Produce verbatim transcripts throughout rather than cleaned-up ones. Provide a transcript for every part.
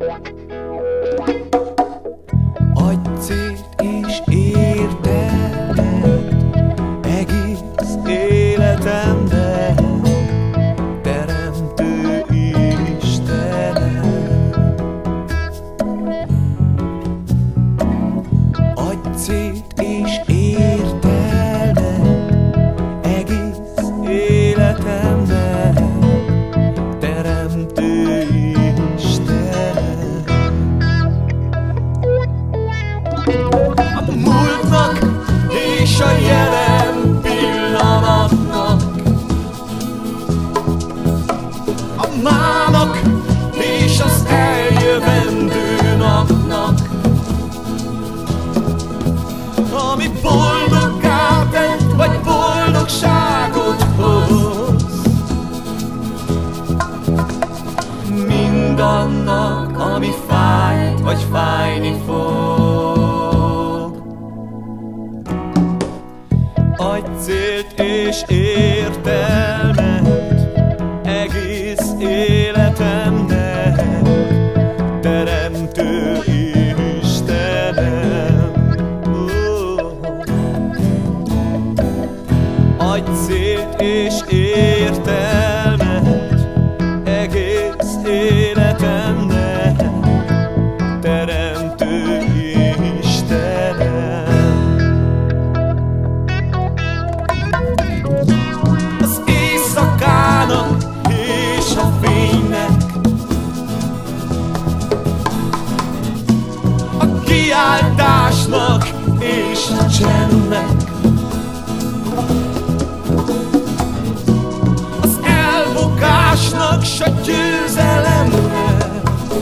Adj célt és értelmet egész életemben, Teremtő Istenem. Adj célt és értelmet egész életemben, Teremtő Istenem. A múltnak és a jelen pillanatnak, a mának és az eljövendő napnak, ami boldoggá tett, vagy boldogságot hoz, mindannak, ami fájt, vagy fájni fog. Adj célt és értelmet egész életemnek, Teremtő Istenem. Adj célt és értelmet egész életemnek, Teremtő Istenem. Az éjszakának és a fénynek, a kiáltásnak és a csendnek, az elbukásnak s a győzelemnek,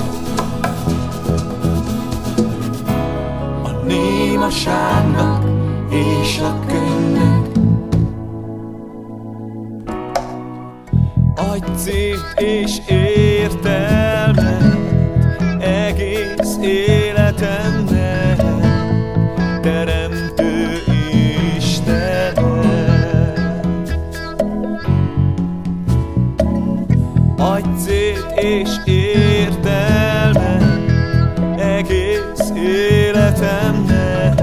a némaságnak és a könnynek. Adj célt és értelmet egész életemnek, Teremtő Istenem. Adj célt és értelmet egész életemnek,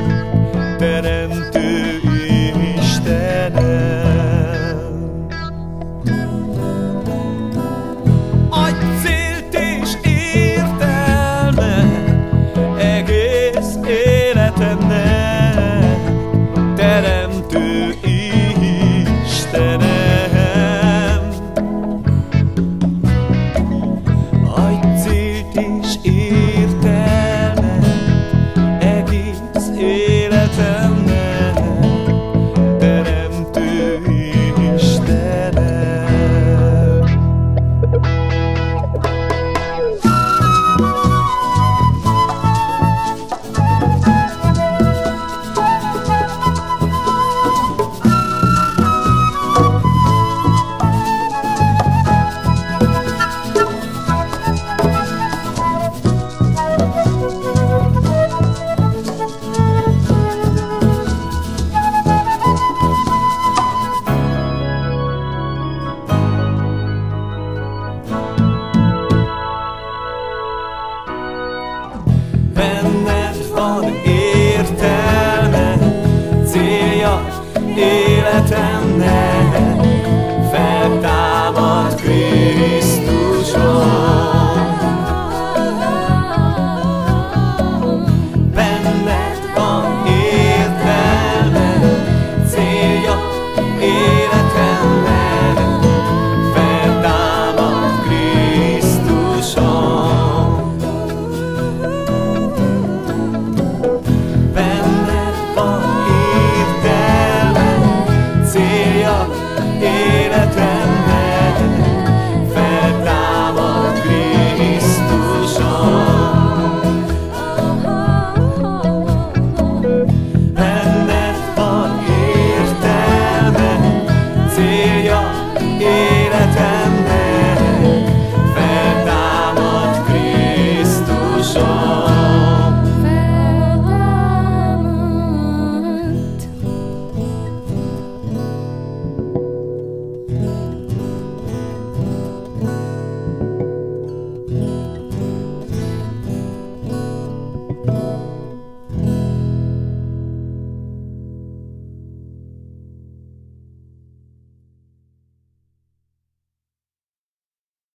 Teremtő Istenem. Adj célt és értelmet egész életemnek, Teremtő Istenem. Adj célt és értelmet egész életemnek, Teremtő Istenem. Benned van értelme, célja életemnek,